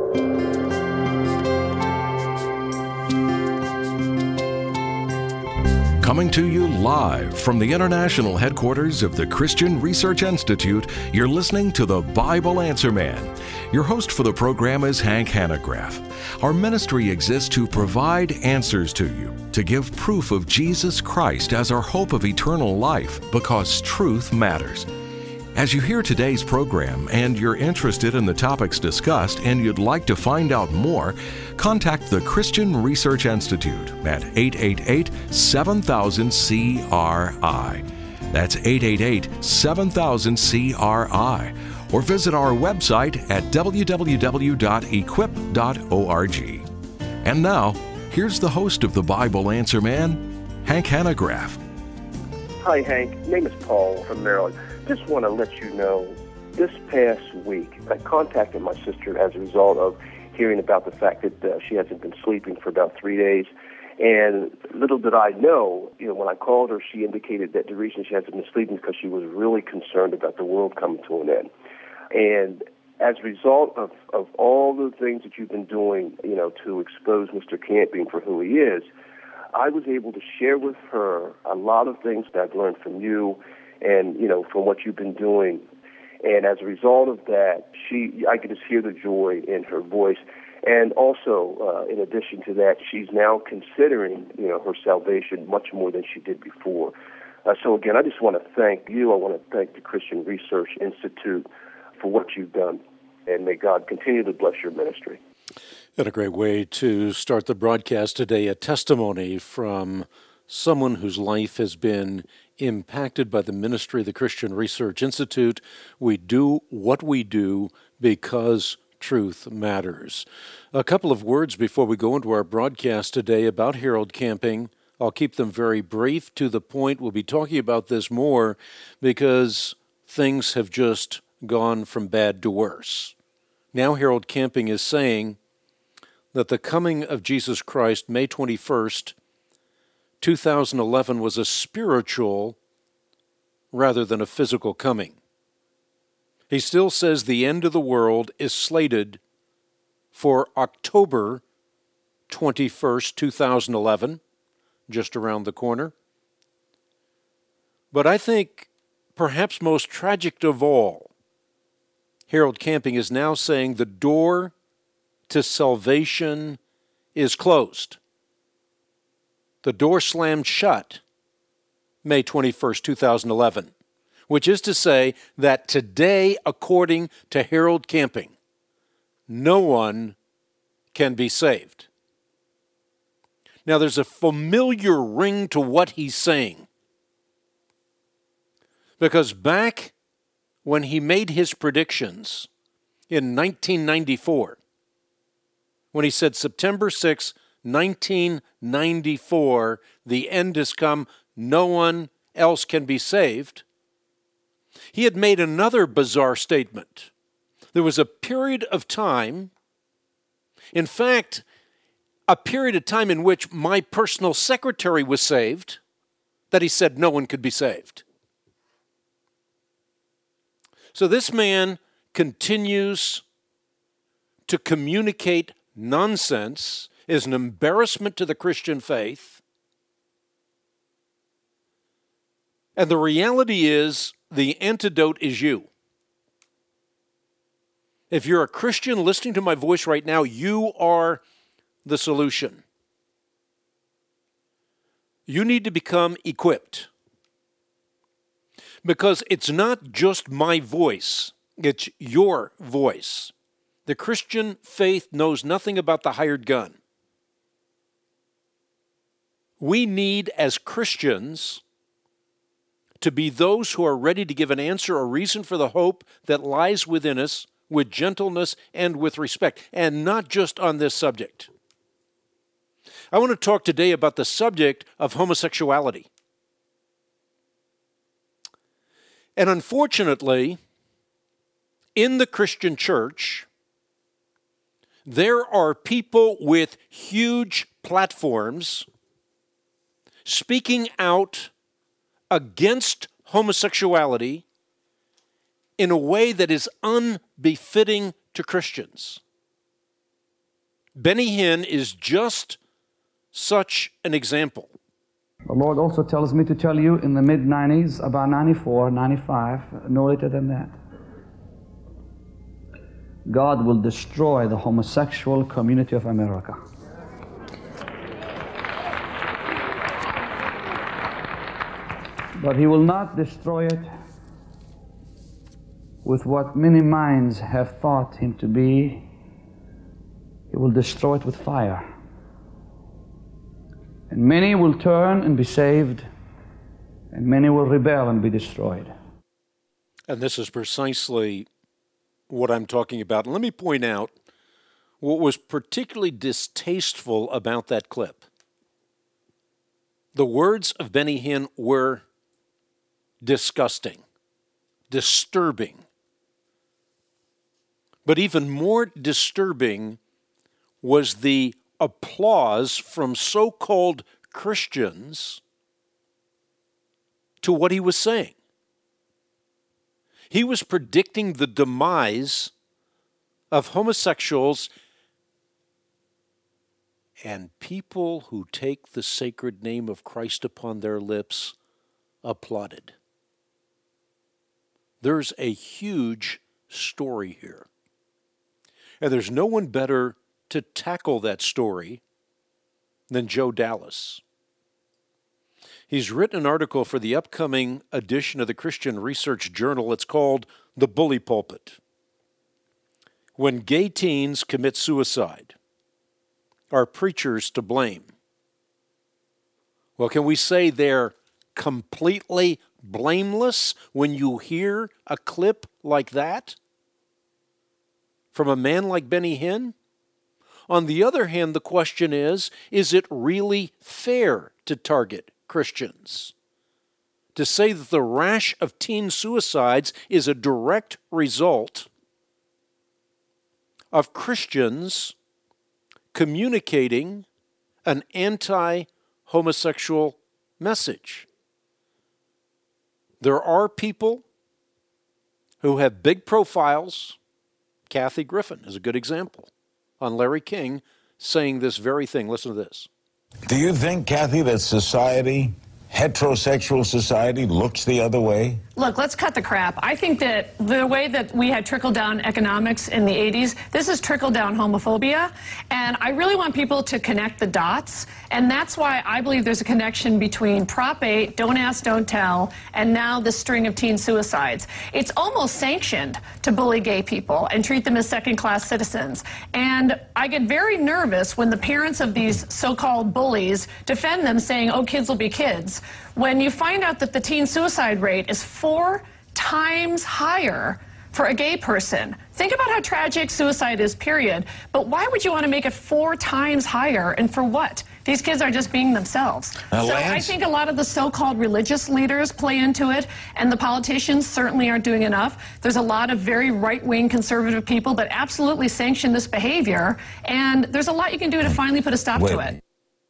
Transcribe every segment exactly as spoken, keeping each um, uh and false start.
Coming to you live from the international headquarters of the Christian Research Institute, you're listening to the Bible Answer Man. Your host for the program is Hank Hanegraaff. Our ministry exists to provide answers to you, to give proof of Jesus Christ as our hope of eternal life, because truth matters. As you hear today's program and you're interested in the topics discussed and you'd like to find out more, contact the Christian Research Institute at eight eight eight, seven thousand, C R I. That's eight eight eight, seven thousand, C R I. Or visit our website at w w w dot equip dot org. And now, here's the host of the Bible Answer Man, Hank Hanegraaff. Hi, Hank. My name is Paul from Maryland. Just want to let you know, this past week, I contacted my sister as a result of hearing about the fact that uh, she hasn't been sleeping for about three days. And little did I know, you know, when I called her, she indicated that the reason she hasn't been sleeping is because she was really concerned about the world coming to an end. And as a result of, of all the things that you've been doing, you know, to expose Mister Camping for who he is, I was able to share with her a lot of things that I've learned from you and, you know, from what you've been doing. And as a result of that, she, I could just hear the joy in her voice. And also, uh, in addition to that, she's now considering, you know, her salvation much more than she did before. Uh, so again, I just want to thank you. I want to thank the Christian Research Institute for what you've done. And may God continue to bless your ministry. And a great way to start the broadcast today, a testimony from someone whose life has been impacted by the ministry of the Christian Research Institute. We do what we do because truth matters. A couple of words before we go into our broadcast today about Harold Camping. I'll keep them very brief, to the point. We'll be talking about this more because things have just gone from bad to worse. Now Harold Camping is saying that the coming of Jesus Christ, May twenty-first, two thousand eleven, was a spiritual rather than a physical coming. He still says the end of the world is slated for October twenty-first, two thousand eleven, just around the corner. But I think perhaps most tragic of all, Harold Camping is now saying the door to salvation is closed. The door slammed shut May twenty-first, two thousand eleven, which is to say that today, according to Harold Camping, no one can be saved. Now, there's a familiar ring to what he's saying, because back when he made his predictions in nineteen ninety-four, when he said September sixth, nineteen ninety-four, the end has come, no one else can be saved, he had made another bizarre statement. There was a period of time, in fact, a period of time in which my personal secretary was saved, that he said no one could be saved. So this man continues to communicate nonsense, is an embarrassment to the Christian faith. And the reality is, the antidote is you. If you're a Christian listening to my voice right now, you are the solution. You need to become equipped. Because it's not just my voice, it's your voice. The Christian faith knows nothing about the hired gun. We need, as Christians, to be those who are ready to give an answer or reason for the hope that lies within us with gentleness and with respect, and not just on this subject. I want to talk today about the subject of homosexuality. And unfortunately, in the Christian church, there are people with huge platforms speaking out against homosexuality in a way that is unbefitting to Christians. Benny Hinn is just such an example. The Lord also tells me to tell you in the mid nineties, about ninety-four, ninety-five, no later than that, God will destroy the homosexual community of America. But He will not destroy it with what many minds have thought Him to be. He will destroy it with fire. And many will turn and be saved, and many will rebel and be destroyed. And this is precisely what I'm talking about. And let me point out what was particularly distasteful about that clip. The words of Benny Hinn were disgusting, disturbing. But even more disturbing was the applause from so-called Christians to what he was saying. He was predicting the demise of homosexuals, and people who take the sacred name of Christ upon their lips applauded. There's a huge story here. And there's no one better to tackle that story than Joe Dallas. He's written an article for the upcoming edition of the Christian Research Journal. It's called The Bully Pulpit. When gay teens commit suicide, are preachers to blame? Well, can we say they're completely blameless when you hear a clip like that from a man like Benny Hinn? On the other hand, the question is, is it really fair to target Christians? To say that the rash of teen suicides is a direct result of Christians communicating an anti-homosexual message. There are people who have big profiles. Kathy Griffin is a good example on Larry King saying this very thing. Listen to this. Do you think, Kathy, that society, heterosexual society, looks the other way? Look, let's cut the crap. I think that the way that we had trickle-down economics in the eighties, this is trickle-down homophobia, and I really want people to connect the dots, and that's why I believe there's a connection between Prop eight, Don't Ask, Don't Tell, and now the string of teen suicides. It's almost sanctioned to bully gay people and treat them as second-class citizens, and I get very nervous when the parents of these so-called bullies defend them, saying, oh, kids will be kids, when you find out that the teen suicide rate is four times higher for a gay person. Think about how tragic suicide is, period. But why would you want to make it four times higher, and for what? These kids are just being themselves. Now, so Lance, I think a lot of the so-called religious leaders play into it, and the politicians certainly aren't doing enough. There's a lot of very right-wing conservative people that absolutely sanction this behavior, and there's a lot you can do to finally put a stop Wait. to it.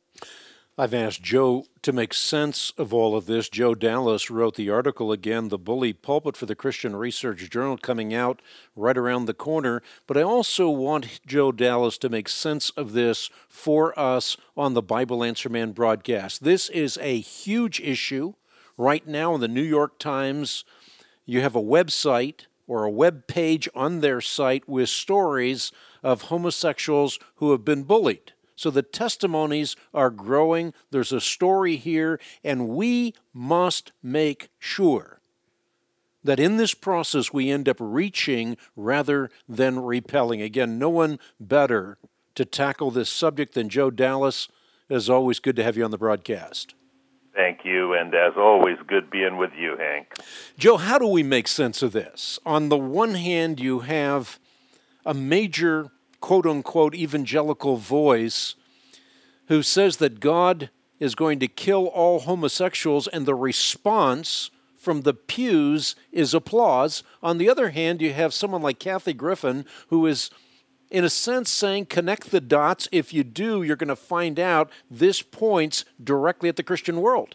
I've asked Joe to make sense of all of this. Joe Dallas wrote the article, again, The Bully Pulpit, for the Christian Research Journal, coming out right around the corner. But I also want Joe Dallas to make sense of this for us on the Bible Answer Man broadcast. This is a huge issue. Right now in the New York Times, you have a website or a web page on their site with stories of homosexuals who have been bullied. So the testimonies are growing. There's a story here, and we must make sure that in this process we end up reaching rather than repelling. Again, no one better to tackle this subject than Joe Dallas. As always, good to have you on the broadcast. Thank you, and as always, good being with you, Hank. Joe, how do we make sense of this? On the one hand, you have a major quote-unquote evangelical voice who says that God is going to kill all homosexuals, and the response from the pews is applause. On the other hand, you have someone like Kathy Griffin who is, in a sense, saying connect the dots. If you do, you're going to find out this points directly at the Christian world.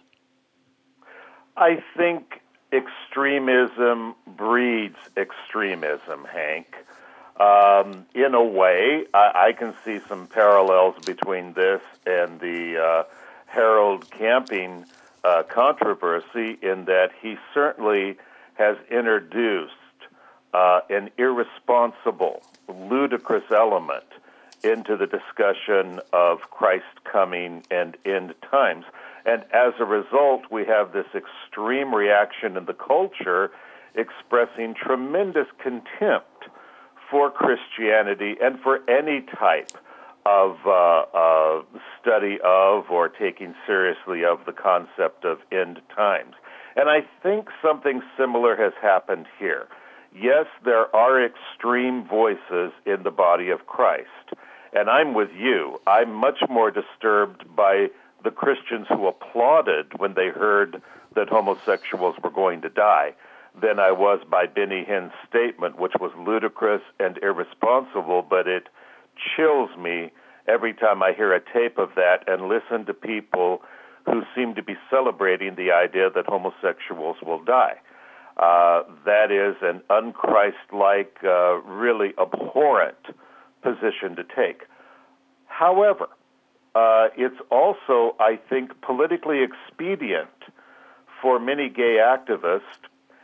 I think extremism breeds extremism, Hank. Um, in a way, I, I can see some parallels between this and the uh, Harold Camping uh, controversy, in that he certainly has introduced uh, an irresponsible, ludicrous element into the discussion of Christ coming and end times. And as a result, we have this extreme reaction in the culture expressing tremendous contempt for Christianity and for any type of uh, uh, study of or taking seriously of the concept of end times. And I think something similar has happened here. Yes, there are extreme voices in the body of Christ, and I'm with you. I'm much more disturbed by the Christians who applauded when they heard that homosexuals were going to die than I was by Benny Hinn's statement, which was ludicrous and irresponsible, but it chills me every time I hear a tape of that and listen to people who seem to be celebrating the idea that homosexuals will die. Uh, that is an un-Christ-like, uh, really abhorrent position to take. However, uh, it's also, I think, politically expedient for many gay activists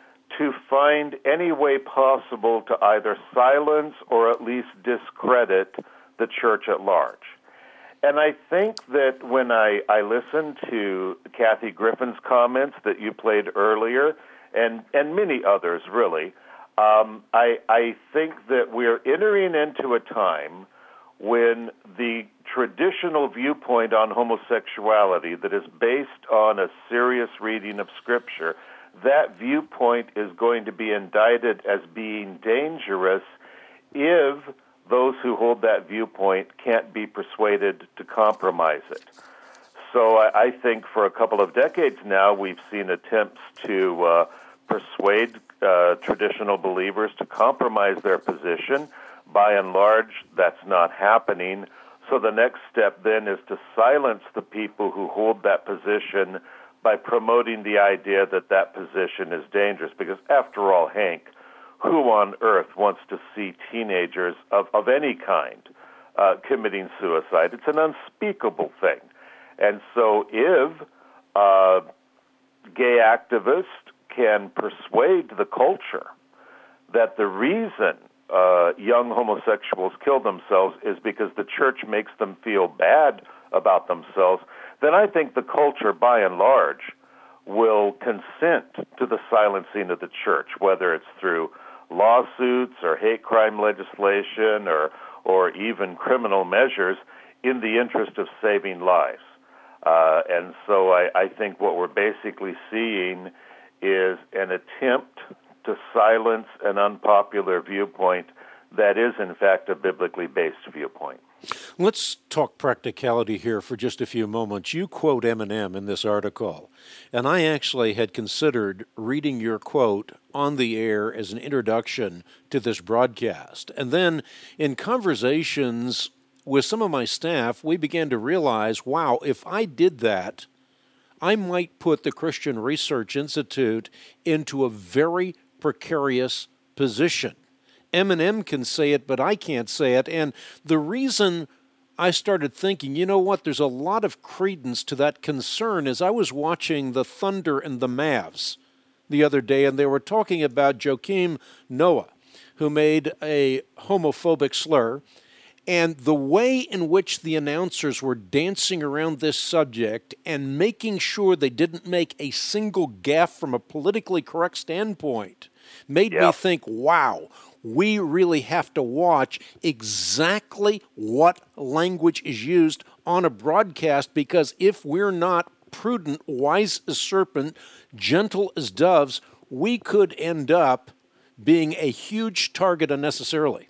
to find any way possible to either silence or at least discredit the church at large. And I think that when I, I listened to Kathy Griffin's comments that you played earlier, and, and many others really, um, I, I think that we're entering into a time when the traditional viewpoint on homosexuality that is based on a serious reading of Scripture, that viewpoint is going to be indicted as being dangerous if those who hold that viewpoint can't be persuaded to compromise it. So I, I think for a couple of decades now, we've seen attempts to uh, persuade uh, traditional believers to compromise their position. By and large, that's not happening. So the next step then is to silence the people who hold that position by promoting the idea that that position is dangerous. Because after all, Hank, who on earth wants to see teenagers of, of any kind uh, committing suicide? It's an unspeakable thing. And so if uh, gay activists can persuade the culture that the reason uh, young homosexuals kill themselves is because the church makes them feel bad about themselves, then I think the culture, by and large, will consent to the silencing of the church, whether it's through lawsuits or hate crime legislation or or even criminal measures in the interest of saving lives. Uh, and so I, I think what we're basically seeing is an attempt to silence an unpopular viewpoint that is, in fact, a biblically based viewpoint. Let's talk practicality here for just a few moments. You quote Eminem in this article, and I actually had considered reading your quote on the air as an introduction to this broadcast. And then in conversations with some of my staff, we began to realize, wow, if I did that, I might put the Christian Research Institute into a very precarious position. Eminem can say it, but I can't say it. And the reason I started thinking, you know what, there's a lot of credence to that concern is I was watching the Thunder and the Mavs the other day, and they were talking about Joakim Noah, who made a homophobic slur. And the way in which the announcers were dancing around this subject and making sure they didn't make a single gaffe from a politically correct standpoint made yep. me think, wow, we really have to watch exactly what language is used on a broadcast, because if we're not prudent, wise as serpent, gentle as doves, we could end up being a huge target unnecessarily.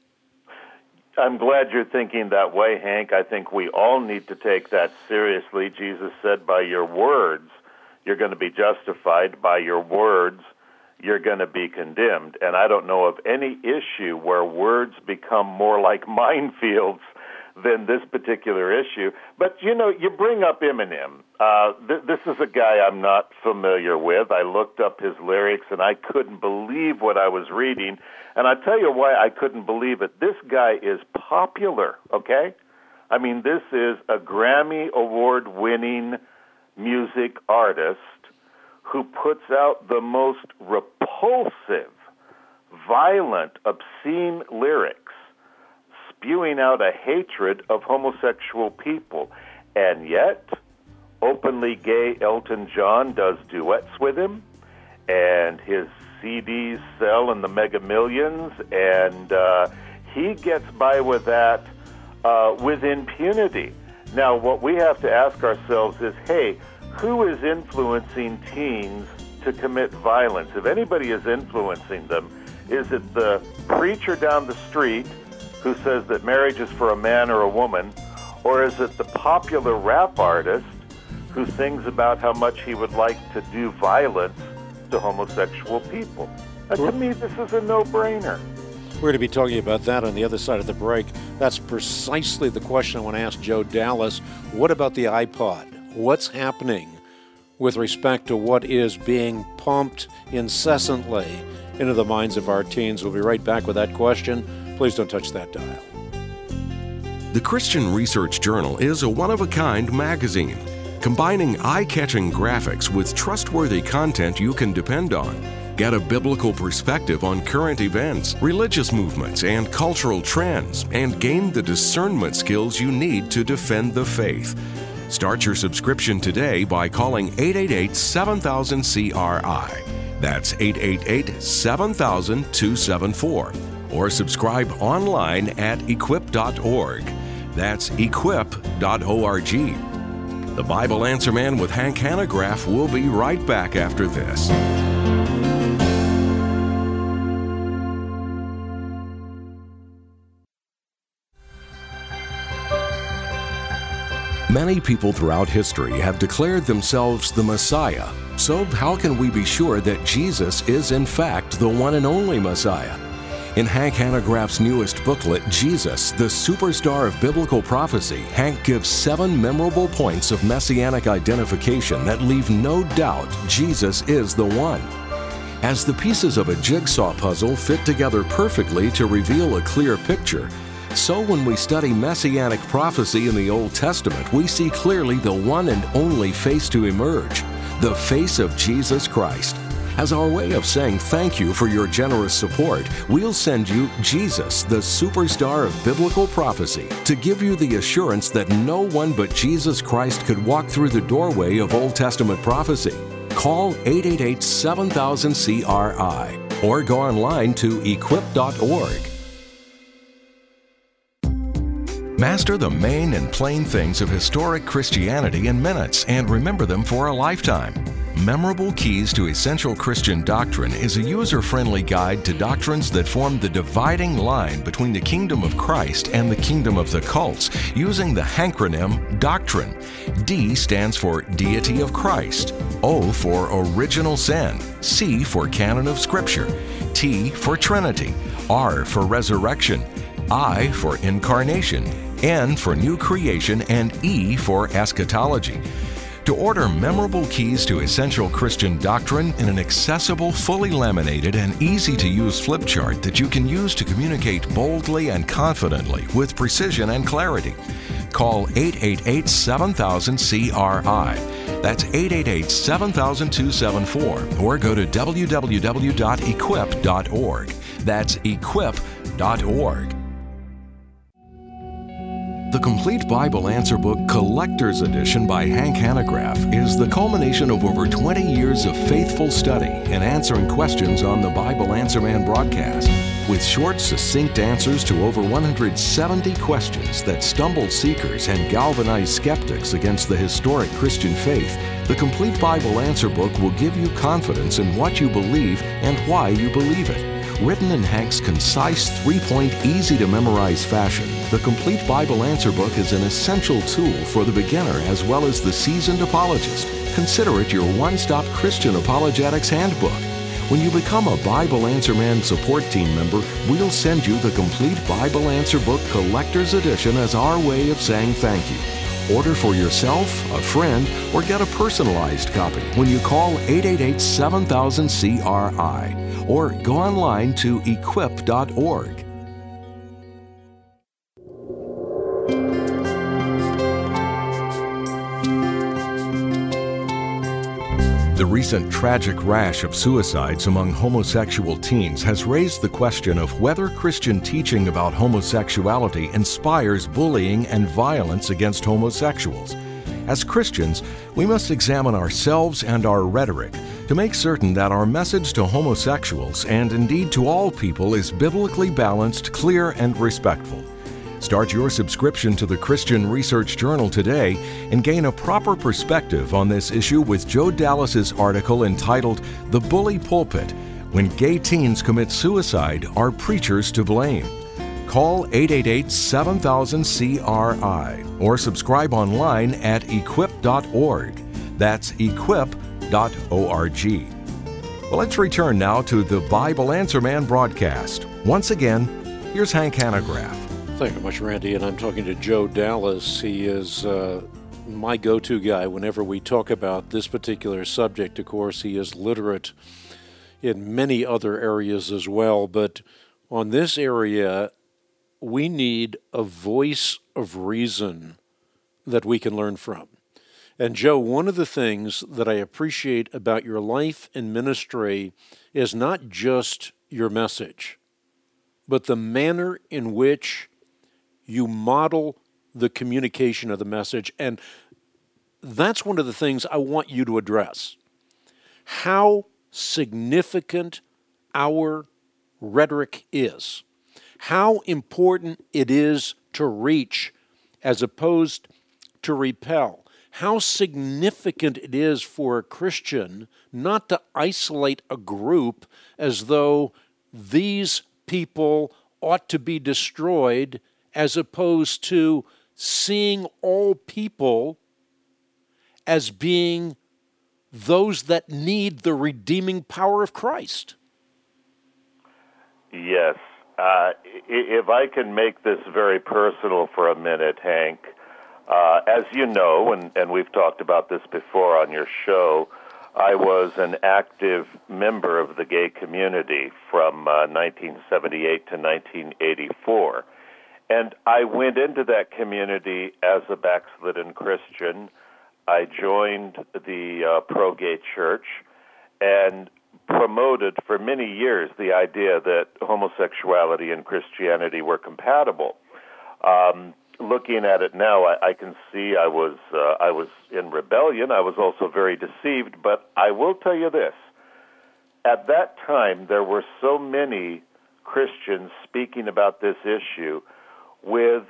I'm glad you're thinking that way, Hank. I think we all need to take that seriously. Jesus said, by your words, you're going to be justified. By your words, you're going to be condemned. And I don't know of any issue where words become more like minefields than this particular issue. But, you know, you bring up Eminem. Uh, th- this is a guy I'm not familiar with. I looked up his lyrics, and I couldn't believe what I was reading. And I tell you why I couldn't believe it. This guy is popular, okay? I mean, this is a Grammy Award-winning music artist who puts out the most repulsive, violent, obscene lyrics, spewing out a hatred of homosexual people. And yet, openly gay Elton John does duets with him, and his C Ds sell in the mega millions, and uh, he gets by with that uh, with impunity. Now, what we have to ask ourselves is, hey, who is influencing teens to commit violence? If anybody is influencing them, is it the preacher down the street who says that marriage is for a man or a woman, or is it the popular rap artist who sings about how much he would like to do violence to homosexual people? And to me, this is a no-brainer. We're going to be talking about that on the other side of the break. That's precisely the question I want to ask Joe Dallas. What about the iPod? What's happening with respect to what is being pumped incessantly into the minds of our teens? We'll be right back with that question. Please don't touch that dial. The Christian Research Journal is a one-of-a-kind magazine, combining eye-catching graphics with trustworthy content you can depend on. Get a biblical perspective on current events, religious movements, and cultural trends, and gain the discernment skills you need to defend the faith. Start your subscription today by calling eight eight eight, seven thousand, C R I. That's eight eight eight, seven thousand, two seven four. Or subscribe online at equip dot org. That's equip dot org. The Bible Answer Man with Hank Hanegraaff will be right back after this. Many people throughout history have declared themselves the Messiah. So how can we be sure that Jesus is in fact the one and only Messiah? In Hank Hanegraaff's newest booklet, Jesus, the Superstar of Biblical Prophecy, Hank gives seven memorable points of messianic identification that leave no doubt Jesus is the one. As the pieces of a jigsaw puzzle fit together perfectly to reveal a clear picture, so when we study messianic prophecy in the Old Testament, we see clearly the one and only face to emerge, the face of Jesus Christ. As our way of saying thank you for your generous support, we'll send you Jesus, the Superstar of Biblical Prophecy, to give you the assurance that no one but Jesus Christ could walk through the doorway of Old Testament prophecy. Call eight eight eight, seven thousand, C R I or go online to equip dot org. Master the main and plain things of historic Christianity in minutes and remember them for a lifetime. Memorable Keys to Essential Christian Doctrine is a user-friendly guide to doctrines that form the dividing line between the kingdom of Christ and the kingdom of the cults, using the hankronym Doctrine. D stands for Deity of Christ, O for Original Sin, C for Canon of Scripture, T for Trinity, R for Resurrection, I for Incarnation, N for New Creation, and E for Eschatology. To order Memorable Keys to Essential Christian Doctrine in an accessible, fully laminated, and easy-to-use flip chart that you can use to communicate boldly and confidently with precision and clarity, call eight eight eight, seven thousand, C R I. That's eight eight eight, seven thousand, two seven four, or go to w w w dot equip dot org. That's equip dot org. The Complete Bible Answer Book Collector's Edition by Hank Hanegraaff is the culmination of over twenty years of faithful study and answering questions on the Bible Answer Man broadcast. With short, succinct answers to over one hundred seventy questions that stumbled seekers and galvanized skeptics against the historic Christian faith, the Complete Bible Answer Book will give you confidence in what you believe and why you believe it. Written in Hank's concise, three-point, easy-to-memorize fashion, the Complete Bible Answer Book is an essential tool for the beginner as well as the seasoned apologist. Consider it your one-stop Christian apologetics handbook. When you become a Bible Answer Man support team member, we'll send you the complete Bible Answer Book Collector's Edition as our way of saying thank you. Order for yourself, a friend, or get a personalized copy when you call eight eight eight, seven thousand, C R I or go online to equip dot org. The recent tragic rash of suicides among homosexual teens has raised the question of whether Christian teaching about homosexuality inspires bullying and violence against homosexuals. As Christians, we must examine ourselves and our rhetoric to make certain that our message to homosexuals, and indeed to all people, is biblically balanced, clear, and respectful. Start your subscription to the Christian Research Journal today and gain a proper perspective on this issue with Joe Dallas's article entitled "The Bully Pulpit: When Gay Teens Commit Suicide, Are Preachers to Blame?" Call eight eight eight, seven thousand, C R I or subscribe online at equip dot org. That's equip dot org. Well, let's return now to the Bible Answer Man broadcast. Once again, here's Hank Hanegraaff. Thank you much, Randy. And I'm talking to Joe Dallas. He is uh, my go-to guy whenever we talk about this particular subject. Of course, he is literate in many other areas as well. But on this area, we need a voice of reason that we can learn from. And Joe, one of the things that I appreciate about your life and ministry is not just your message, but the manner in which you model the communication of the message. And that's one of the things I want you to address. How significant our rhetoric is. How important it is to reach as opposed to repel. How significant it is for a Christian not to isolate a group as though these people ought to be destroyed, as opposed to seeing all people as being those that need the redeeming power of Christ. Yes. Uh, if I can make this very personal for a minute, Hank, uh, as you know, and, and we've talked about this before on your show, I was an active member of the gay community from uh, nineteen seventy-eight to nineteen eighty-four. And I went into that community as a backslidden Christian. I joined the uh, pro-gay church and promoted for many years the idea that homosexuality and Christianity were compatible. Um, looking at it now, I, I can see I was uh, I was in rebellion. I was also very deceived. But I will tell you this: at that time, there were so many Christians speaking about this issue with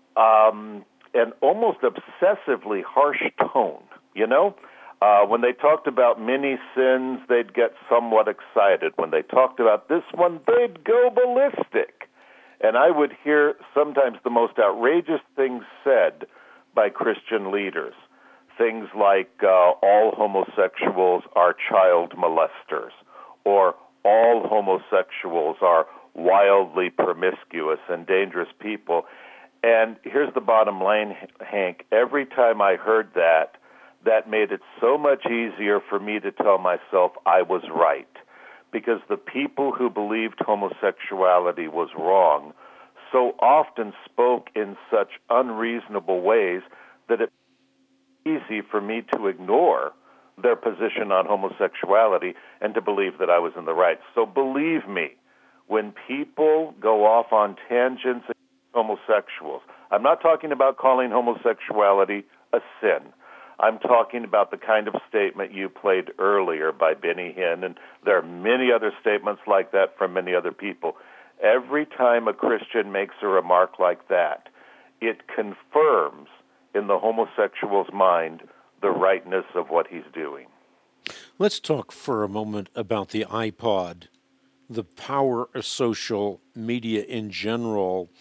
um, an almost obsessively harsh tone, you know? Uh, when they talked about many sins, they'd get somewhat excited. When they talked about this one, they'd go ballistic. And I would hear sometimes the most outrageous things said by Christian leaders. Things like, uh, all homosexuals are child molesters, or all homosexuals are wildly promiscuous and dangerous people. And here's the bottom line, Hank. Every time I heard that, that made it so much easier for me to tell myself I was right. Because the people who believed homosexuality was wrong so often spoke in such unreasonable ways that it was easy for me to ignore their position on homosexuality and to believe that I was in the right. So believe me, when people go off on tangents against homosexuals, I'm not talking about calling homosexuality a sin. I'm talking about the kind of statement you played earlier by Benny Hinn, and there are many other statements like that from many other people. Every time a Christian makes a remark like that, it confirms in the homosexual's mind the rightness of what he's doing. Let's talk for a moment about the iPod, the power of social media in general,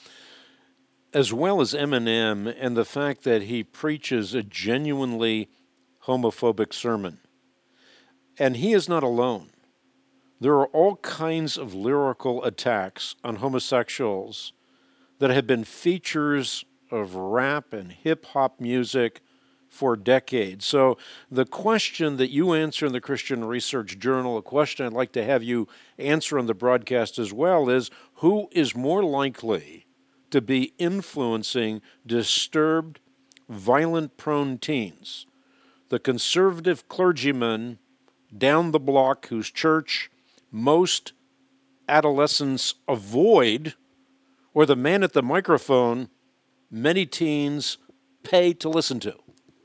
as well as Eminem and the fact that he preaches a genuinely homophobic sermon. And he is not alone. there are all kinds of lyrical attacks on homosexuals that have been features of rap and hip-hop music for decades. So the question that you answer in the Christian Research Journal, a question I'd like to have you answer on the broadcast as well, is who is more likely to be influencing disturbed, violent-prone teens? The conservative clergyman down the block whose church most adolescents avoid, or the man at the microphone many teens pay to listen to?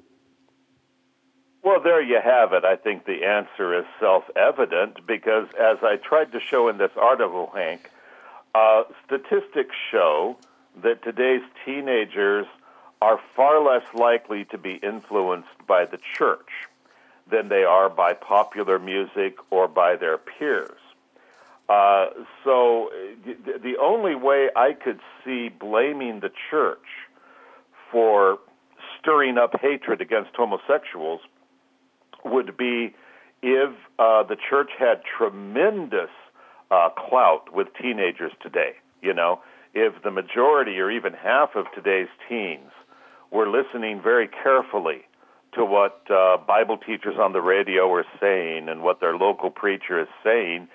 Well, there you have it. I think the answer is self-evident because, as I tried to show in this article, Hank, uh, statistics show that today's teenagers are far less likely to be influenced by the church than they are by popular music or by their peers. Uh, so the only way I could see blaming the church for stirring up hatred against homosexuals would be if uh, the church had tremendous uh, clout with teenagers today. You know, if the majority or even half of today's teens were listening very carefully to what uh, Bible teachers on the radio are saying and what their local preacher is saying,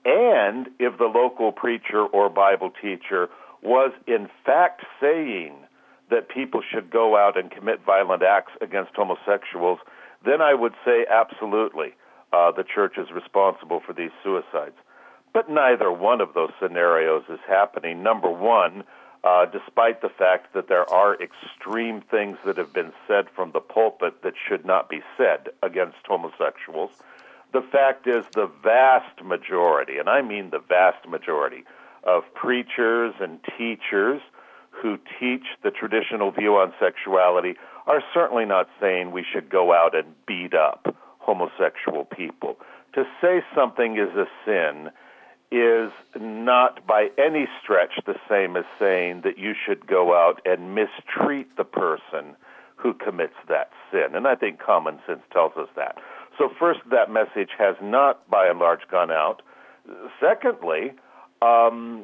and if the local preacher or Bible teacher was in fact saying that people should go out and commit violent acts against homosexuals, then I would say absolutely uh, the church is responsible for these suicides. But neither one of those scenarios is happening. Number one, uh, despite the fact that there are extreme things that have been said from the pulpit that should not be said against homosexuals, the fact is the vast majority, and I mean the vast majority, of preachers and teachers who teach the traditional view on sexuality are certainly not saying we should go out and beat up homosexual people. To say something is a sin is not by any stretch the same as saying that you should go out and mistreat the person who commits that sin. And I think common sense tells us that. So first, that message has not, by and large, gone out. Secondly, um,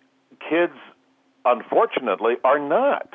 kids, unfortunately, are not,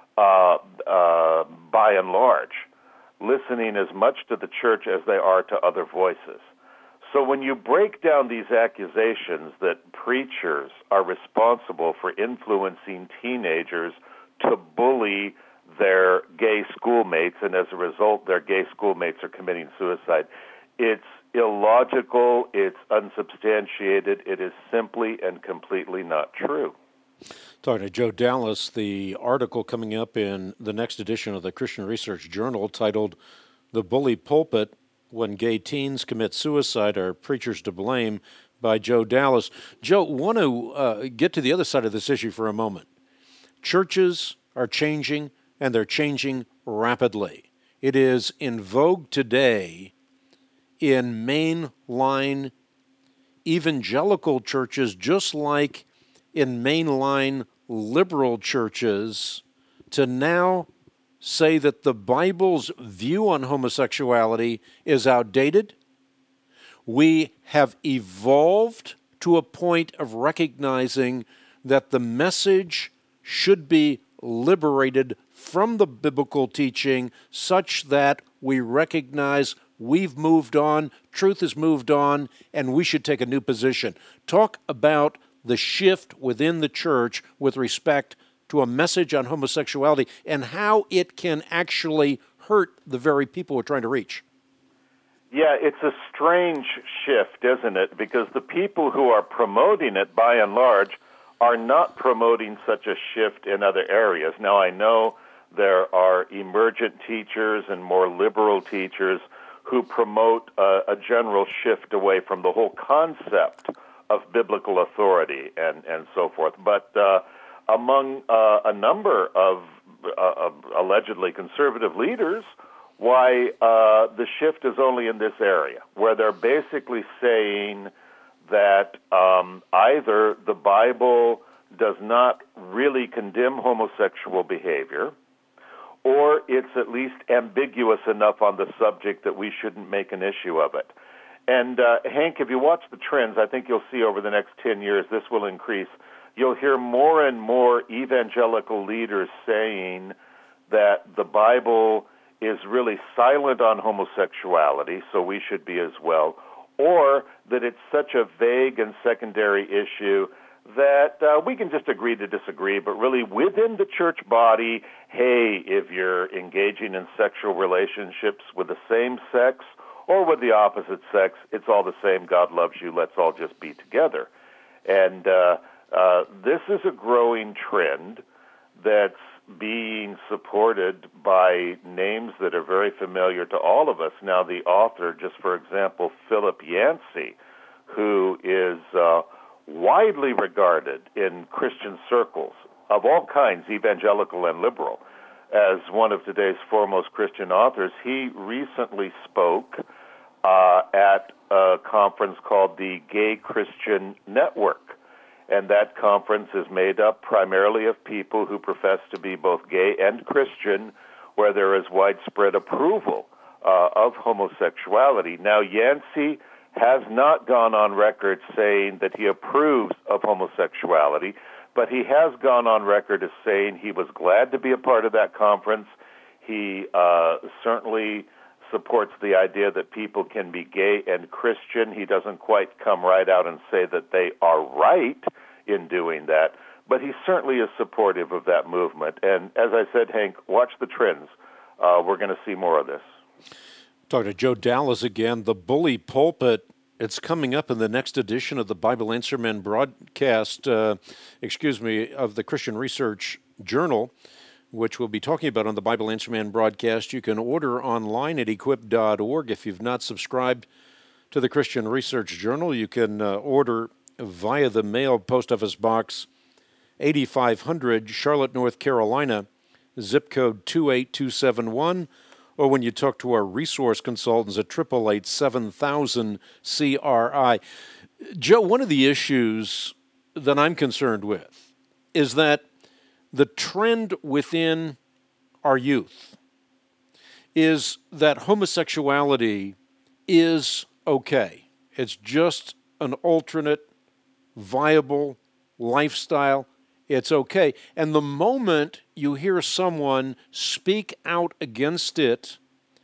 uh, uh, by and large, listening as much to the church as they are to other voices. So when you break down these accusations that preachers are responsible for influencing teenagers to bully their gay schoolmates, and as a result, their gay schoolmates are committing suicide, it's illogical, it's unsubstantiated, it is simply and completely not true. Talking to Joe Dallas, the article coming up in the next edition of the Christian Research Journal titled "The Bully Pulpit, When Gay Teens Commit Suicide, Are Preachers to Blame?" by Joe Dallas. Joe, want to uh, get to the other side of this issue for a moment. Churches are changing, and they're changing rapidly. It is in vogue today in mainline evangelical churches, just like in mainline liberal churches, to now say that the Bible's view on homosexuality is outdated. We have evolved to a point of recognizing that the message should be liberated from the biblical teaching such that we recognize we've moved on, truth has moved on, and we should take a new position. Talk about the shift within the church with respect to a message on homosexuality and how it can actually hurt the very people we're trying to reach. Yeah, it's a strange shift, isn't it? Because the people who are promoting it, by and large, are not promoting such a shift in other areas. Now, I know there are emergent teachers and more liberal teachers who promote a, a general shift away from the whole concept of biblical authority and, and so forth. But uh, among uh, a number of uh, allegedly conservative leaders, why uh, the shift is only in this area, where they're basically saying that um, either the Bible does not really condemn homosexual behavior, or it's at least ambiguous enough on the subject that we shouldn't make an issue of it. And, uh, Hank, if you watch the trends, I think you'll see over the next ten years this will increase. You'll hear more and more evangelical leaders saying that the Bible is really silent on homosexuality, so we should be as well, or that it's such a vague and secondary issue that uh, we can just agree to disagree, but really within the church body, hey, if you're engaging in sexual relationships with the same sex or with the opposite sex, it's all the same. God loves you. Let's all just be together. And uh, uh, this is a growing trend that's being supported by names that are very familiar to all of us. Now, the author, just for example, Philip Yancey, who is uh, widely regarded in Christian circles of all kinds, evangelical and liberal, as one of today's foremost Christian authors. He recently spoke uh, at a conference called the Gay Christian Network. And that conference is made up primarily of people who profess to be both gay and Christian, where there is widespread approval uh, of homosexuality. Now, Yancey has not gone on record saying that he approves of homosexuality, but he has gone on record as saying he was glad to be a part of that conference. He uh, certainly supports the idea that people can be gay and Christian. He doesn't quite come right out and say that they are right in doing that, but he certainly is supportive of that movement. And as I said, Hank, watch the trends. Uh, we're going to see more of this. Doctor Joe Dallas again, the bully pulpit. It's coming up in the next edition of the Bible Answer Men broadcast, uh, excuse me, of the Christian Research Journal, which we'll be talking about on the Bible Answer Man broadcast. You can order online at equip dot org. If you've not subscribed to the Christian Research Journal, you can uh, order via the mail, Post Office Box eighty-five hundred, Charlotte, North Carolina, zip code two eight two seven one, or when you talk to our resource consultants at eight eight eight, seven thousand, C R I. Joe, one of the issues that I'm concerned with is that the trend within our youth is that homosexuality is okay. It's just an alternate, viable lifestyle. It's okay. And the moment you hear someone speak out against it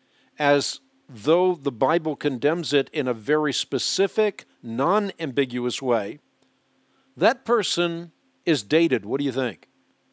as though the Bible condemns it in a very specific, non-ambiguous way, that person is dated. What do you think?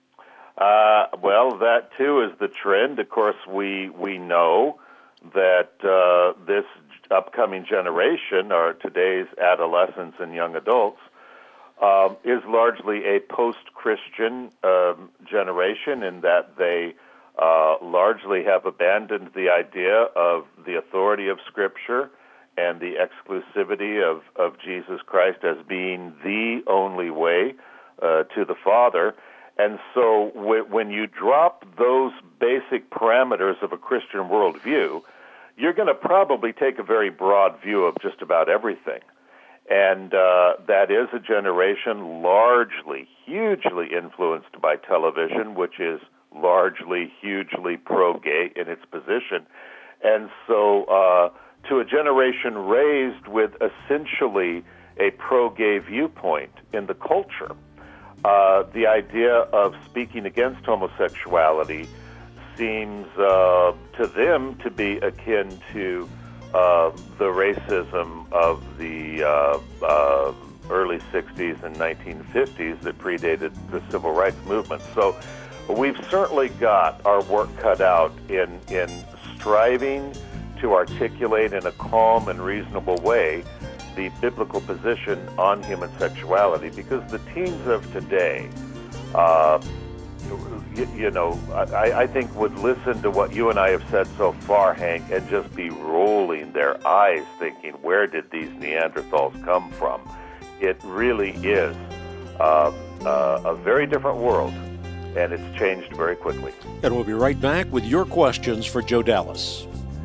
Uh, well, that too is the trend. Of course, we we know that uh, this upcoming generation, or today's adolescents and young adults, um, is largely a post-Christian um, generation in that they uh, largely have abandoned the idea of the authority of Scripture and the exclusivity of, of Jesus Christ as being the only way uh, to the Father. And so w- when you drop those basic parameters of a Christian worldview, you're going to probably take a very broad view of just about everything. And uh, that is a generation largely, hugely influenced by television, which is largely, hugely pro-gay in its position. And so uh, to a generation raised with essentially a pro-gay viewpoint in the culture, Uh, the idea of speaking against homosexuality seems uh, to them to be akin to uh, the racism of the uh, uh, early sixties and nineteen fifties that predated the civil rights movement. So we've certainly got our work cut out in, in striving to articulate in a calm and reasonable way the biblical position on human sexuality, because the teens of today, uh, you, you know, I, I think would listen to what you and I have said so far, Hank, and just be rolling their eyes thinking, where did these Neanderthals come from? It really is uh, uh, a very different world, and it's changed very quickly. And we'll be right back with your questions for Joe Dallas.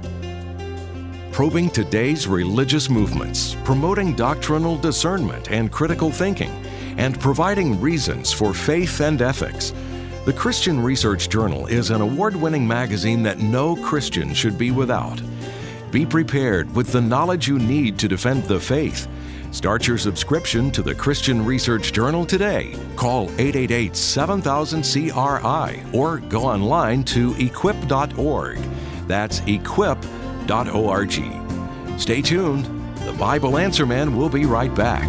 Probing today's religious movements, promoting doctrinal discernment and critical thinking, and providing reasons for faith and ethics. The Christian Research Journal is an award-winning magazine that no Christian should be without. Be prepared with the knowledge you need to defend the faith. Start your subscription to the Christian Research Journal today. Call eight eight eight, seven thousand, C R I or go online to equip dot org. That's equip dot org. Stay tuned. The Bible Answer Man will be right back.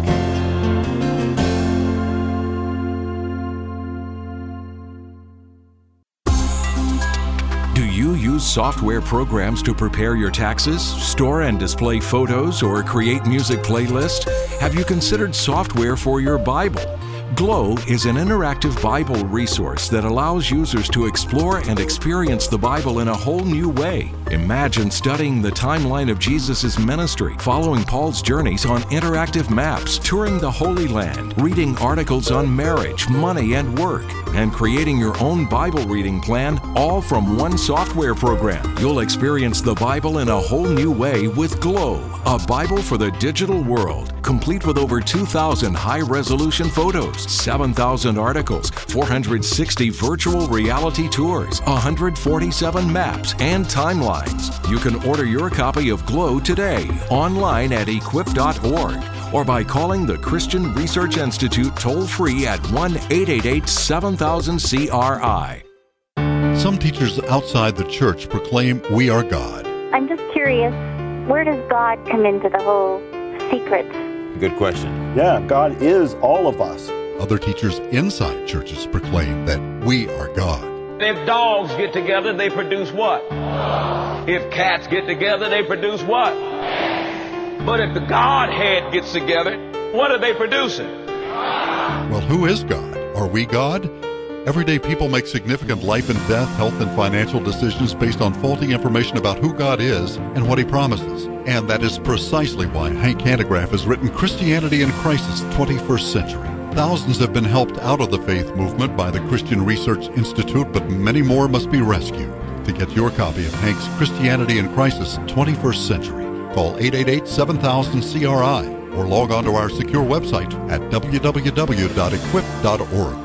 Do you use software programs to prepare your taxes, store and display photos, or create music playlists? Have you considered software for your Bible? Glow is an interactive Bible resource that allows users to explore and experience the Bible in a whole new way. Imagine studying the timeline of Jesus' ministry, following Paul's journeys on interactive maps, touring the Holy Land, reading articles on marriage, money, and work, and creating your own Bible reading plan, all from one software program. You'll experience the Bible in a whole new way with Glow, a Bible for the digital world, complete with over two thousand high-resolution photos, seven thousand articles, four hundred sixty virtual reality tours, one hundred forty-seven maps, and timelines. You can order your copy of Glow today online at equip dot org or by calling the Christian Research Institute toll-free at one eight eight eight, seven thousand, C R I. Some teachers outside the church proclaim we are God. I'm just curious, where does God come into the whole secret? Good question. Yeah, God is all of us. Other teachers inside churches proclaim that we are God. If dogs get together, they produce what? If cats get together, they produce what? But if the Godhead gets together, what are they producing? Well, who is God? Are we God? Everyday people make significant life and death, health and financial decisions based on faulty information about who God is and what He promises. And that is precisely why Hank Hanegraaff has written Christianity in Crisis, twenty-first Century. Thousands have been helped out of the faith movement by the Christian Research Institute, but many more must be rescued. To get your copy of Hank's Christianity in Crisis, twenty-first Century, call eight eight eight, seven thousand, C R I or log on to our secure website at w w w dot equip dot org.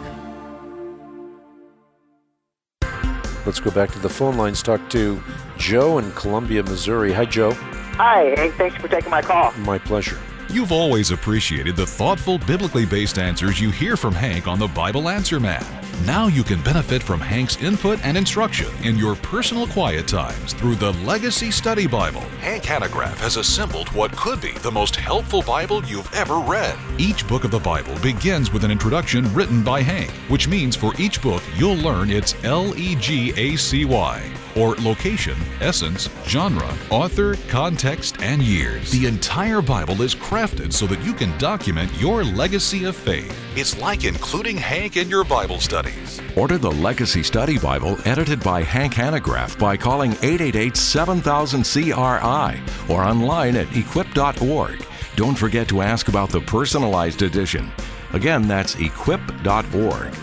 Let's go back to the phone lines, talk to Joe in Columbia, Missouri. Hi, Joe. Hi, hey, thanks for taking my call. My pleasure. You've always appreciated the thoughtful, biblically based answers you hear from Hank on the Bible Answer Man. Now you can benefit from Hank's input and instruction in your personal quiet times through the Legacy Study Bible. Hank Hanegraaff has assembled what could be the most helpful Bible you've ever read. Each book of the Bible begins with an introduction written by Hank, which means for each book you'll learn its L E G A C Y, or location, essence, genre, author, context, and years. The entire Bible is crafted so that you can document your legacy of faith. It's like including Hank in your Bible studies. Order the Legacy Study Bible edited by Hank Hanegraaff by calling eight eight eight, seven thousand, C R I or online at equip dot org. Don't forget to ask about the personalized edition. Again, that's equip dot org.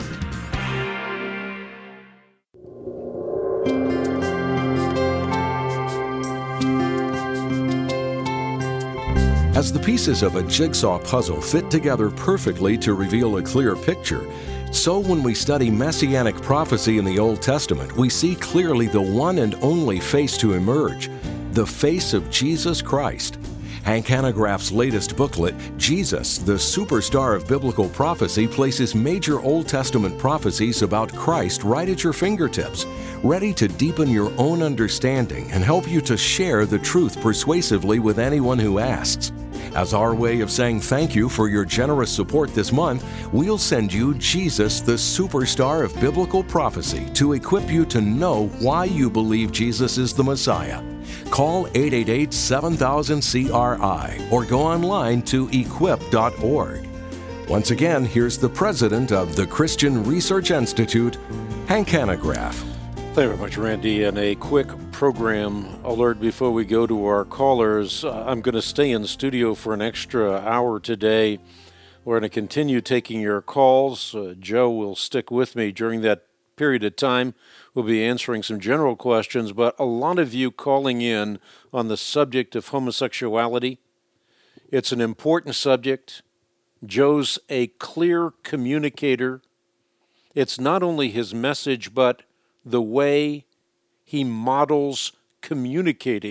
As the pieces of a jigsaw puzzle fit together perfectly to reveal a clear picture, so when we study Messianic prophecy in the Old Testament, we see clearly the one and only face to emerge, the face of Jesus Christ. Hank Hanegraaff's latest booklet, Jesus, the Superstar of Biblical Prophecy, places major Old Testament prophecies about Christ right at your fingertips, ready to deepen your own understanding and help you to share the truth persuasively with anyone who asks. As our way of saying thank you for your generous support this month, we'll send you Jesus, the Superstar of Biblical Prophecy, to equip you to know why you believe Jesus is the Messiah. Call eight eight eight, seven thousand, C R I or go online to equip dot org. Once again, here's the president of the Christian Research Institute, Hank Hanegraaff. Thank you very much, Randy. And a quick program alert before we go to our callers. Uh, I'm going to stay in studio for an extra hour today. We're going to continue taking your calls. Uh, Joe will stick with me during that period of time. We'll be answering some general questions, but a lot of you calling in on the subject of homosexuality. It's an important subject. Joe's a clear communicator. It's not only his message, but the way he models communicating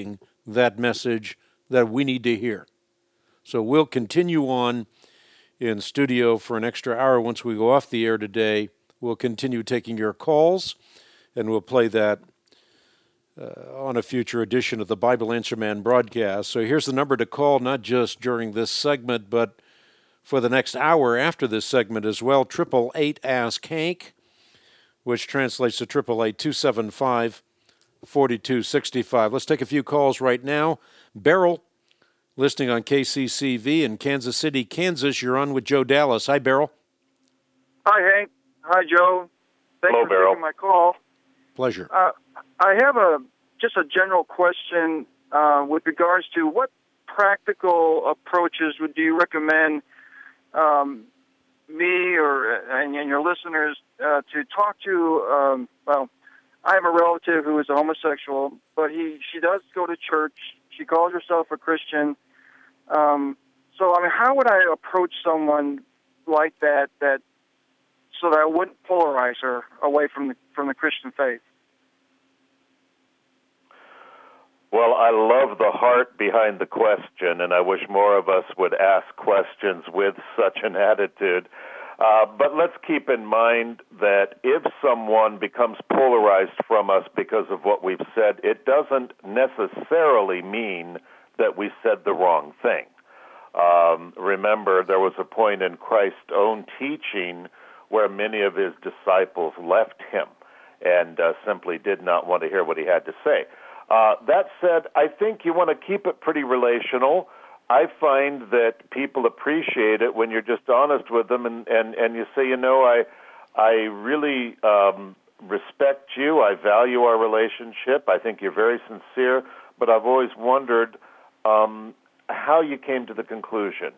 that message that we need to hear. So we'll continue on in studio for an extra hour once we go off the air today. We'll continue taking your calls, and we'll play that uh, on a future edition of the Bible Answer Man broadcast. So here's the number to call, not just during this segment, but for the next hour after this segment as well, eight eight eight, ask Hank, which translates to eight eight eight, two seven five, four two six five. Let's take a few calls right now. Beryl, listening on K C C V in Kansas City, Kansas. You're on with Joe Dallas. Hi, Beryl. Hi, Hank. Hi, Joe. Thanks Hello, for Beryl. taking my call. Pleasure. Uh, I have a just a general question uh, with regards to what practical approaches would you recommend um, me or and, and your listeners uh, to talk to? Um, well, I have a relative who is a homosexual, but he she does go to church. She calls herself a Christian. Um, so, I mean, how would I approach someone like that that so that I wouldn't polarize her away from the from the Christian faith? Well, I love the heart behind the question, and I wish more of us would ask questions with such an attitude. Uh, but let's keep in mind that if someone becomes polarized from us because of what we've said, it doesn't necessarily mean that we said the wrong thing. Um, remember, there was a point in Christ's own teaching where many of his disciples left him and uh, simply did not want to hear what he had to say. Uh, that said, I think you want to keep it pretty relational. I find that people appreciate it when you're just honest with them and, and, and you say, you know, I I really um, respect you. I value our relationship. I think you're very sincere, but I've always wondered um, how you came to the conclusion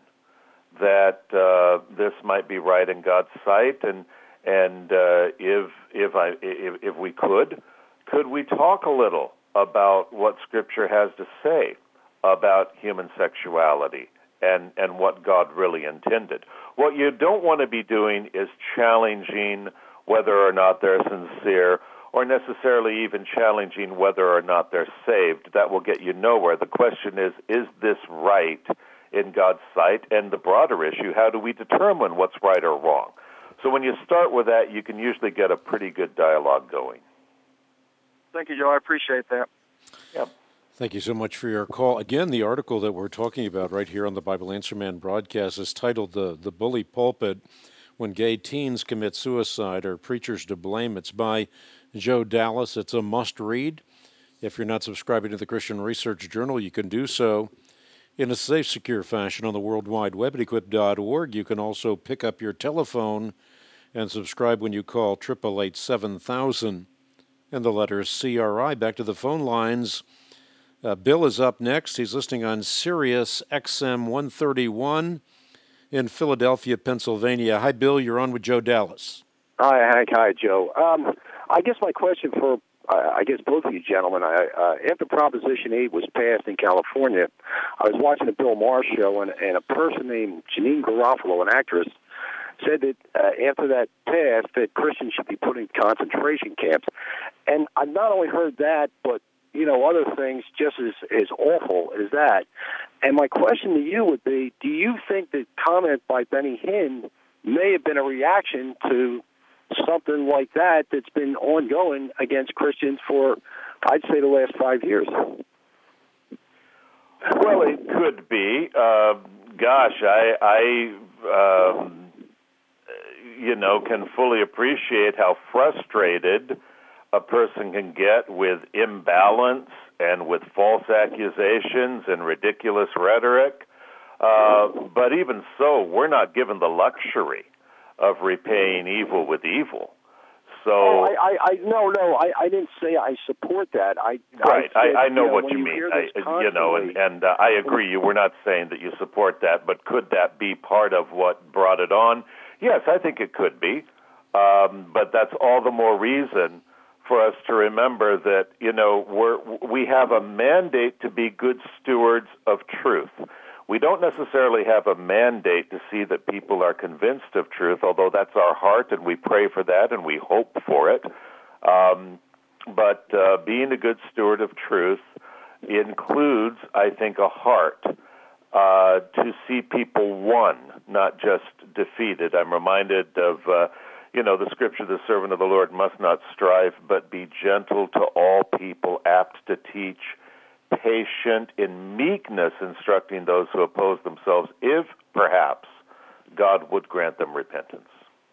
that uh, this might be right in God's sight, and and uh, if if I if, if we could, could we talk a little about what Scripture has to say about human sexuality and, and what God really intended. What you don't want to be doing is challenging whether or not they're sincere or necessarily even challenging whether or not they're saved. That will get you nowhere. The question is, is this right in God's sight? And the broader issue, how do we determine what's right or wrong? So when you start with that, you can usually get a pretty good dialogue going. Thank you, Joe. I appreciate that. Yep. Thank you so much for your call. Again, the article that we're talking about right here on the Bible Answer Man broadcast is titled The, the Bully Pulpit, When Gay Teens Commit Suicide, Are Preachers to Blame? It's by Joe Dallas. It's a must-read. If you're not subscribing to the Christian Research Journal, you can do so in a safe, secure fashion on the World Wide Web at equip dot org. You can also pick up your telephone and subscribe when you call eight eight eight, seven thousand and the letters C R I. Back to the phone lines. Uh, Bill is up next. He's listening on Sirius X M one thirty-one in Philadelphia, Pennsylvania. Hi, Bill. You're on with Joe Dallas. Hi, Hank. Hi, Joe. Um, I guess my question for, uh, I guess both of you gentlemen, I, uh, after Proposition eight was passed in California, I was watching the Bill Maher show, and, and a person named Janine Garofalo, an actress, said that uh, after that passed, that Christians should be put in concentration camps. And I've not only heard that, but, you know, other things just as, as awful as that. And my question to you would be, do you think that comment by Benny Hinn may have been a reaction to something like that that's been ongoing against Christians for, I'd say, the last five years? Well, it could be. Uh, gosh, I... I um you know, can fully appreciate how frustrated a person can get with imbalance and with false accusations and ridiculous rhetoric. Uh, but even so, we're not given the luxury of repaying evil with evil. So, oh, I, I, I, no, no, I, I didn't say I support that. I, right, I, said, I, I know, you know what you mean. I, you know, and, and uh, I agree. You were not saying that you support that, but could that be part of what brought it on? Yes, I think it could be, um, but that's all the more reason for us to remember that, you know, we're, we have a mandate to be good stewards of truth. We don't necessarily have a mandate to see that people are convinced of truth, although that's our heart, and we pray for that, and we hope for it. Um, but uh, being a good steward of truth includes, I think, a heart uh, to see people won, not just defeated. I'm reminded of, uh, you know, the scripture, the servant of the Lord must not strive, but be gentle to all people, apt to teach, patient in meekness, instructing those who oppose themselves, if perhaps God would grant them repentance.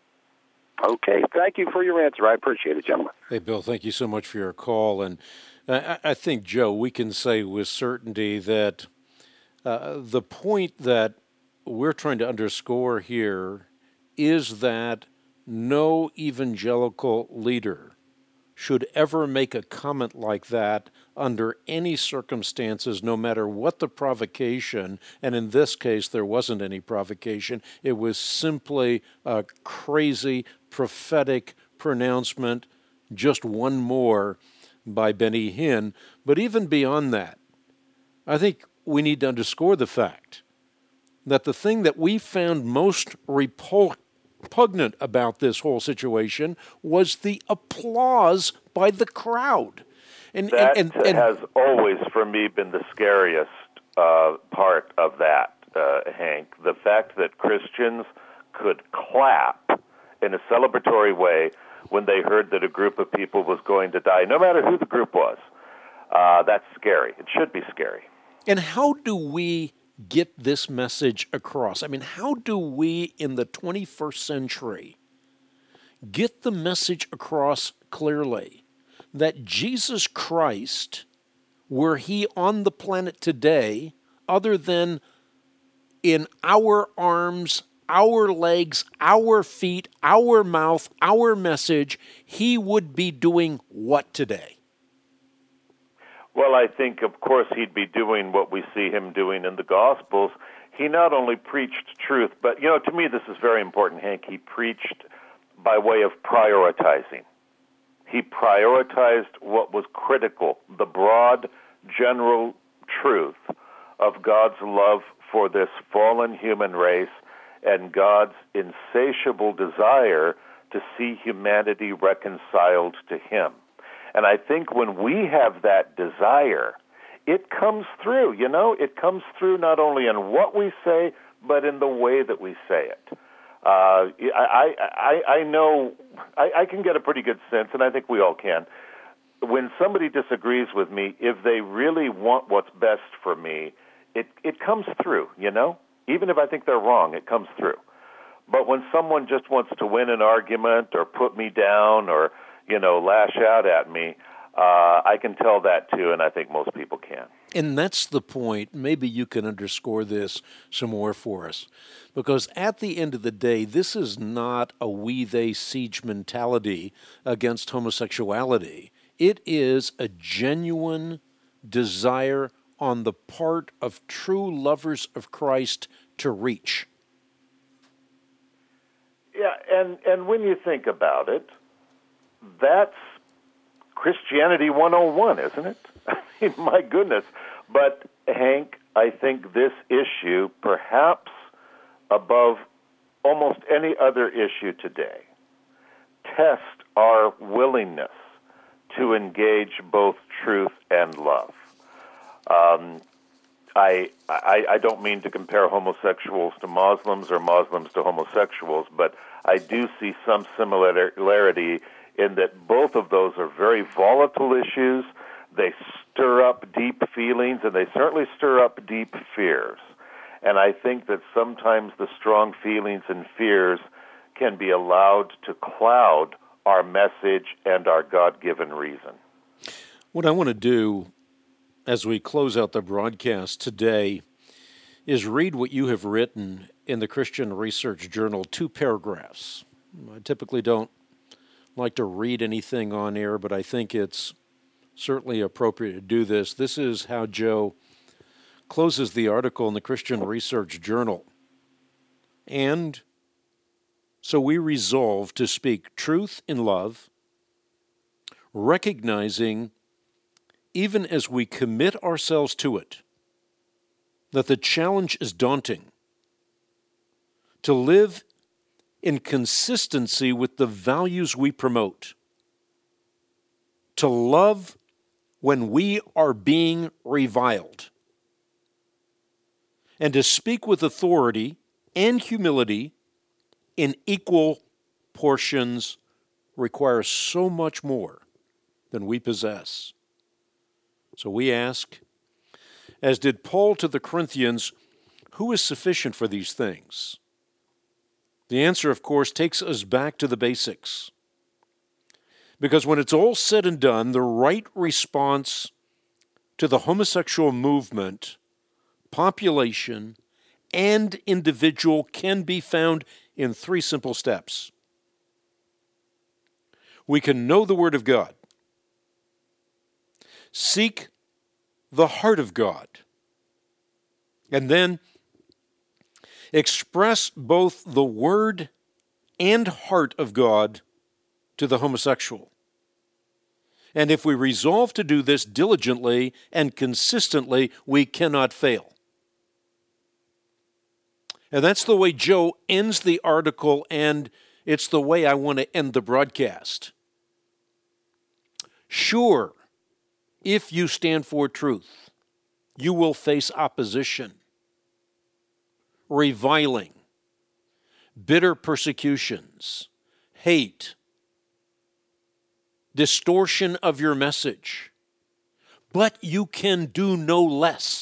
Okay. Thank you for your answer. I appreciate it, gentlemen. Hey, Bill, thank you so much for your call. And I, I think, Joe, we can say with certainty that uh, the point that we're trying to underscore here is that no evangelical leader should ever make a comment like that under any circumstances, no matter what the provocation. And in this case, there wasn't any provocation. It was simply a crazy prophetic pronouncement, just one more by Benny Hinn. But even beyond that, I think we need to underscore the fact that the thing that we found most repugnant about this whole situation was the applause by the crowd. And, that and, and, and, has always, for me, been the scariest uh, part of that, uh, Hank. The fact that Christians could clap in a celebratory way when they heard that a group of people was going to die, no matter who the group was. Uh, that's scary. It should be scary. And how do we get this message across? I mean, how do we in the twenty-first century get the message across clearly that Jesus Christ, were he on the planet today, other than in our arms, our legs, our feet, our mouth, our message, he would be doing what today? Well, I think, of course, he'd be doing what we see him doing in the Gospels. He not only preached truth, but, you know, to me this is very important, Hank. He preached by way of prioritizing. He prioritized what was critical, the broad, general truth of God's love for this fallen human race and God's insatiable desire to see humanity reconciled to him. And I think when we have that desire, it comes through, you know, it comes through not only in what we say, but in the way that we say it. Uh, I, I, I know, I, I can get a pretty good sense, and I think we all can, when somebody disagrees with me, if they really want what's best for me, it, it comes through, you know? Even if I think they're wrong, it comes through. But when someone just wants to win an argument or put me down or, you know, lash out at me, uh, I can tell that too, and I think most people can. And that's the point. Maybe you can underscore this some more for us. Because at the end of the day, this is not a we-they siege mentality against homosexuality. It is a genuine desire on the part of true lovers of Christ to reach. Yeah, and, and when you think about it, that's Christianity one oh one, isn't it? I mean, my goodness. But, Hank, I think this issue, perhaps above almost any other issue today, tests our willingness to engage both truth and love. Um, I, I I don't mean to compare homosexuals to Muslims or Muslims to homosexuals, but I do see some similarity in that both of those are very volatile issues. They stir up deep feelings, and they certainly stir up deep fears. And I think that sometimes the strong feelings and fears can be allowed to cloud our message and our God-given reason. What I want to do as we close out the broadcast today is read what you have written in the Christian Research Journal, two paragraphs. I typically don't like to read anything on air, but I think it's certainly appropriate to do this. This is how Joe closes the article in the Christian Research Journal. And so we resolve to speak truth in love, recognizing, even as we commit ourselves to it, that the challenge is daunting. To live in consistency with the values we promote. To love when we are being reviled. And to speak with authority and humility in equal portions requires so much more than we possess. So we ask, as did Paul to the Corinthians, who is sufficient for these things? The answer, of course, takes us back to the basics. Because when it's all said and done, the right response to the homosexual movement, population, and individual can be found in three simple steps. We can know the Word of God, seek the heart of God, and then express both the Word and heart of God to the homosexual. And if we resolve to do this diligently and consistently, we cannot fail. And that's the way Joe ends the article, and it's the way I want to end the broadcast. Sure, if you stand for truth, you will face opposition, reviling, bitter persecutions, hate, distortion of your message. But you can do no less.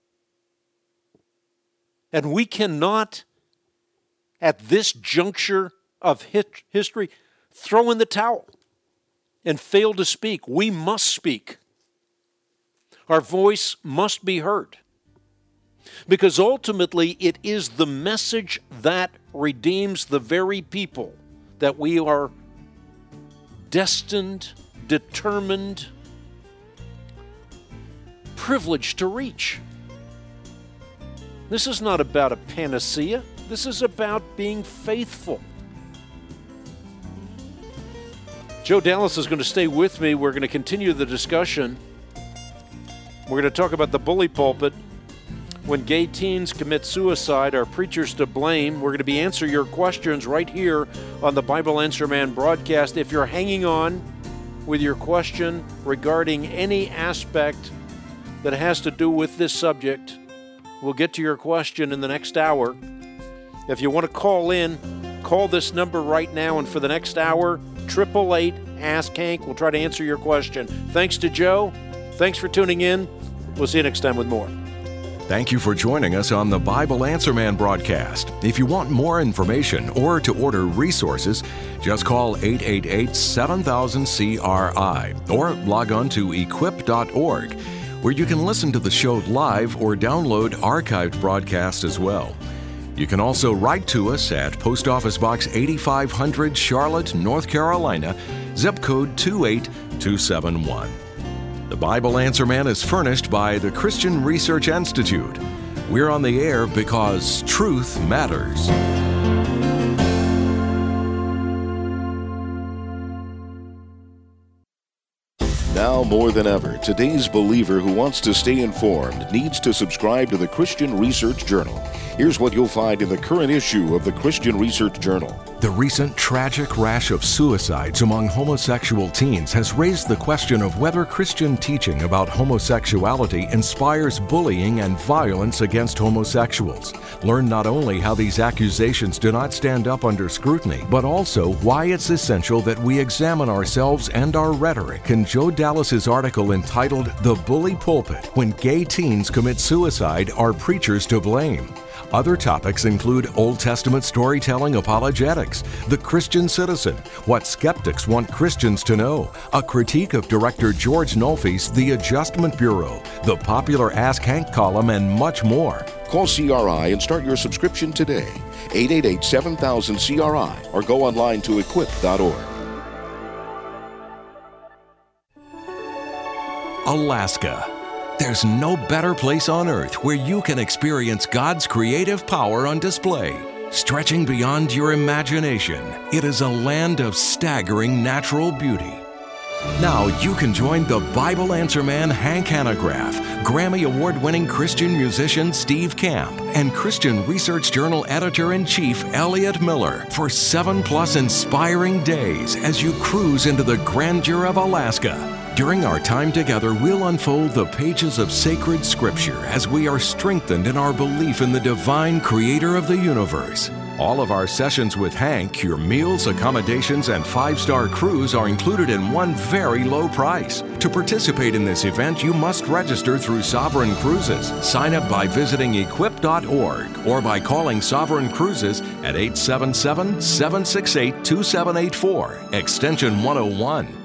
And we cannot, at this juncture of hit history, throw in the towel and fail to speak. We must speak. Our voice must be heard. Because ultimately, it is the message that redeems the very people that we are destined, determined, privileged to reach. This is not about a panacea. This is about being faithful. Joe Dallas is going to stay with me. We're going to continue the discussion. We're going to talk about the bully pulpit. When gay teens commit suicide, are preachers to blame? We're going to be answering your questions right here on the Bible Answer Man broadcast. If you're hanging on with your question regarding any aspect that has to do with this subject, we'll get to your question in the next hour. If you want to call in, call this number right now, and for the next hour, eight eight eight, ask Hank. We'll try to answer your question. Thanks to Joe. Thanks for tuning in. We'll see you next time with more. Thank you for joining us on the Bible Answer Man broadcast. If you want more information or to order resources, just call eight eight eight, seven thousand, C R I or log on to equip dot org, where you can listen to the show live or download archived broadcasts as well. You can also write to us at Post Office Box eighty-five hundred, Charlotte, North Carolina, zip code two eight two seven one. The Bible Answer Man is furnished by the Christian Research Institute. We're on the air because truth matters. Now more than ever, today's believer who wants to stay informed needs to subscribe to the Christian Research Journal. Here's what you'll find in the current issue of the Christian Research Journal. The recent tragic rash of suicides among homosexual teens has raised the question of whether Christian teaching about homosexuality inspires bullying and violence against homosexuals. Learn not only how these accusations do not stand up under scrutiny, but also why it's essential that we examine ourselves and our rhetoric in Joe Dallas's article entitled "The Bully Pulpit: When Gay Teens Commit Suicide, Are Preachers to Blame?" Other topics include Old Testament storytelling apologetics, the Christian citizen, what skeptics want Christians to know, a critique of director George Nolfi's The Adjustment Bureau, the popular Ask Hank column, and much more. Call C R I and start your subscription today. eight eight eight, seven thousand, C R I or go online to equip dot org. Alaska. There's no better place on earth where you can experience God's creative power on display. Stretching beyond your imagination, it is a land of staggering natural beauty. Now you can join the Bible Answer Man Hank Hanegraaff, Grammy Award-winning Christian musician Steve Camp, and Christian Research Journal Editor-in-Chief Elliot Miller for seven plus inspiring days as you cruise into the grandeur of Alaska. During our time together, we'll unfold the pages of sacred Scripture as we are strengthened in our belief in the divine Creator of the universe. All of our sessions with Hank, your meals, accommodations, and five-star cruise are included in one very low price. To participate in this event, you must register through Sovereign Cruises. Sign up by visiting equip dot org or by calling Sovereign Cruises at eight seven seven, seven six eight, two seven eight four, extension one oh one.